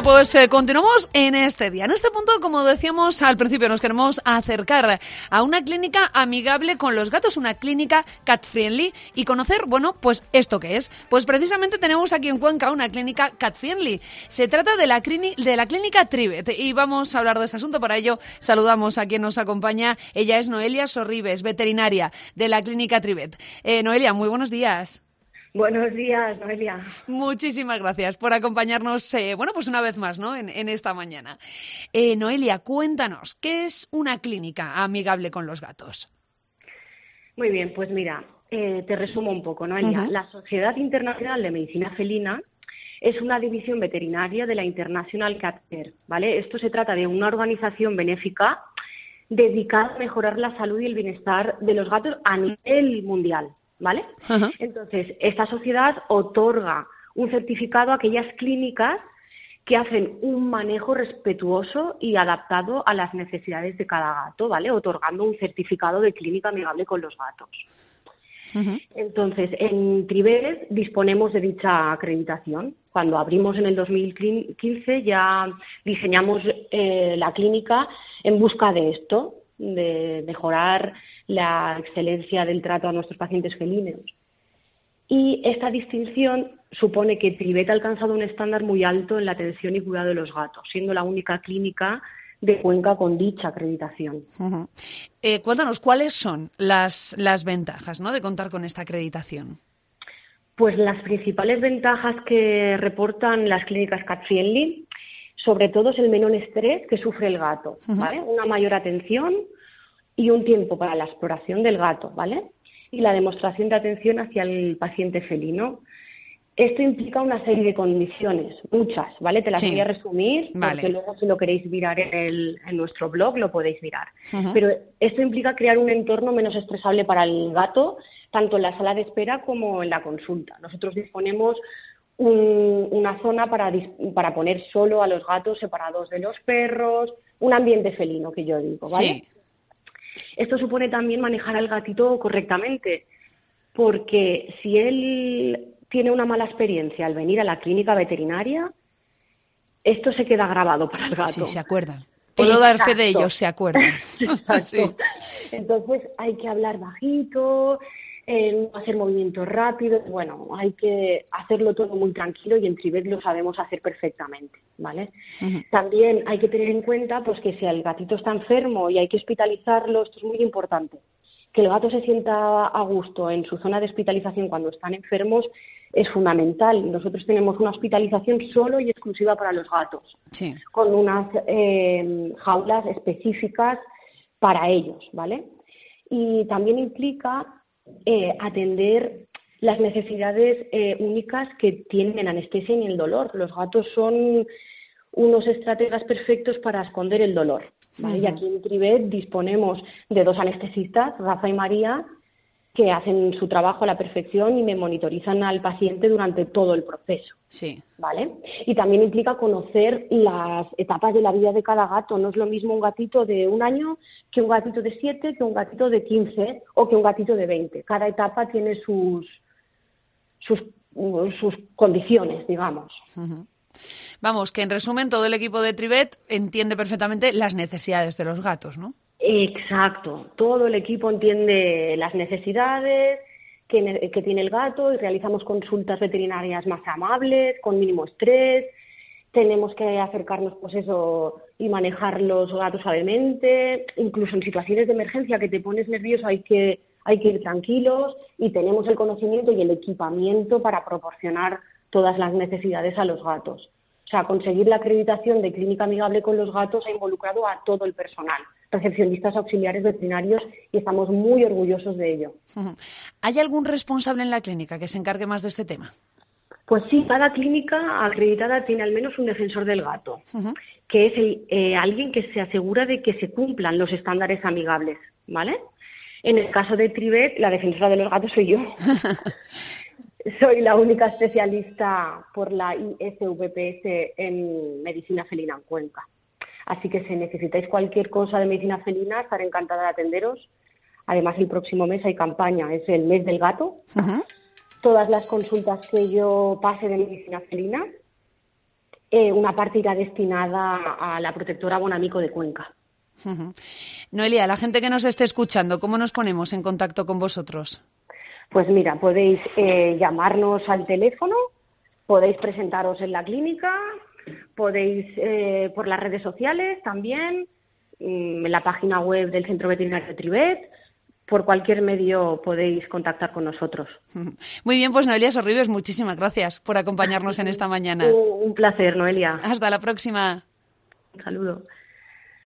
pues continuamos en este día. En este punto, como decíamos al principio, nos queremos acercar a una clínica amigable con los gatos, una clínica cat friendly, y conocer, bueno, pues esto qué es. Pues precisamente tenemos aquí en Cuenca una clínica cat friendly. Se trata de la clínica Trivet y vamos a hablar de este asunto. Para ello saludamos a quien nos acompaña. Ella es Noelia Sorribes, veterinaria de la clínica Trivet. Noelia, muy buenos días. Buenos días, Noelia. Muchísimas gracias por acompañarnos, bueno, pues una vez más, ¿no? En esta mañana. Noelia, cuéntanos, ¿qué es una clínica amigable con los gatos? Muy bien, pues mira, te resumo un poco, Noelia. Uh-huh. La Sociedad Internacional de Medicina Felina es una división veterinaria de la International Cat Care, ¿vale? Esto se trata de una organización benéfica dedicada a mejorar la salud y el bienestar de los gatos a nivel mundial, ¿vale? Uh-huh. Entonces, esta sociedad otorga un certificado a aquellas clínicas que hacen un manejo respetuoso y adaptado a las necesidades de cada gato, ¿vale? Otorgando un certificado de clínica amigable con los gatos. Uh-huh. Entonces, en Trivet disponemos de dicha acreditación. Cuando abrimos en el 2015 ya diseñamos la clínica en busca de esto, de mejorar la excelencia del trato a nuestros pacientes felinos. Y esta distinción supone que Trivet ha alcanzado un estándar muy alto en la atención y cuidado de los gatos, siendo la única clínica de Cuenca con dicha acreditación. Uh-huh. Cuéntanos, ¿cuáles son las ventajas, ¿no?, de contar con esta acreditación? Pues las principales ventajas que reportan las clínicas Cat Friendly, sobre todo es el menor estrés que sufre el gato, ¿vale? Una mayor atención y un tiempo para la exploración del gato, ¿vale? Y la demostración de atención hacia el paciente felino. Esto implica una serie de condiciones, muchas, ¿vale? Te las voy a resumir, porque luego si lo queréis mirar en nuestro blog lo podéis mirar. Uh-huh. Pero esto implica crear un entorno menos estresable para el gato, tanto en la sala de espera como en la consulta. Nosotros disponemos una zona para poner solo a los gatos separados de los perros, un ambiente felino, que yo digo, ¿vale? Sí. Esto supone también manejar al gatito correctamente, porque si él tiene una mala experiencia al venir a la clínica veterinaria, esto se queda grabado para el gato. Sí, se acuerdan. Puedo dar fe de ello, se acuerdan. Exacto. Sí. Entonces hay que hablar bajito, no hacer movimientos rápidos, bueno, hay que hacerlo todo muy tranquilo y en Trivet lo sabemos hacer perfectamente, ¿vale? Uh-huh. También hay que tener en cuenta pues que si el gatito está enfermo y hay que hospitalizarlo, esto es muy importante, que el gato se sienta a gusto en su zona de hospitalización cuando están enfermos es fundamental. Nosotros tenemos una hospitalización solo y exclusiva para los gatos, sí, con unas jaulas específicas para ellos, ¿vale? Y también implica atender las necesidades únicas que tienen en anestesia y en el dolor. Los gatos son unos estrategas perfectos para esconder el dolor, ¿vale? Uh-huh. Y aquí en Trivet disponemos de 2 anestesistas, Rafa y María, que hacen su trabajo a la perfección y me monitorizan al paciente durante todo el proceso. Sí. ¿Vale? Y también implica conocer las etapas de la vida de cada gato. No es lo mismo un gatito de 1 año que un gatito de 7, que un gatito de 15 o que un gatito de 20. Cada etapa tiene sus condiciones, digamos. Uh-huh. Vamos, que en resumen todo el equipo de Trivet entiende perfectamente las necesidades de los gatos, ¿no? Exacto, todo el equipo entiende las necesidades que tiene el gato y realizamos consultas veterinarias más amables, con mínimo estrés. Tenemos que acercarnos, pues eso, y manejar los gatos suavemente. Incluso en situaciones de emergencia que te pones nervioso hay que ir tranquilos y tenemos el conocimiento y el equipamiento para proporcionar todas las necesidades a los gatos. O sea, conseguir la acreditación de clínica amigable con los gatos ha involucrado a todo el personal, recepcionistas, auxiliares, veterinarios, y estamos muy orgullosos de ello. ¿Hay algún responsable en la clínica que se encargue más de este tema? Pues sí, cada clínica acreditada tiene al menos un defensor del gato, que es alguien que se asegura de que se cumplan los estándares amigables, ¿vale? En el caso de Trivet, la defensora de los gatos soy yo. Soy la única especialista por la ISVPS en medicina felina en Cuenca. Así que si necesitáis cualquier cosa de medicina felina, estaré encantada de atenderos. Además, el próximo mes hay campaña, es el mes del gato. Uh-huh. Todas las consultas que yo pase de medicina felina una parte irá destinada a la protectora Bonamico de Cuenca. Noelia, la gente que nos esté escuchando, ¿cómo nos ponemos en contacto con vosotros? Pues mira, podéis llamarnos al teléfono, podéis presentaros en la clínica, podéis por las redes sociales también, en la página web del Centro Veterinario de Trivet. Por cualquier medio podéis contactar con nosotros. Muy bien, pues Noelia Sorribes, muchísimas gracias por acompañarnos en esta mañana. Un placer, Noelia. Hasta la próxima. Un saludo.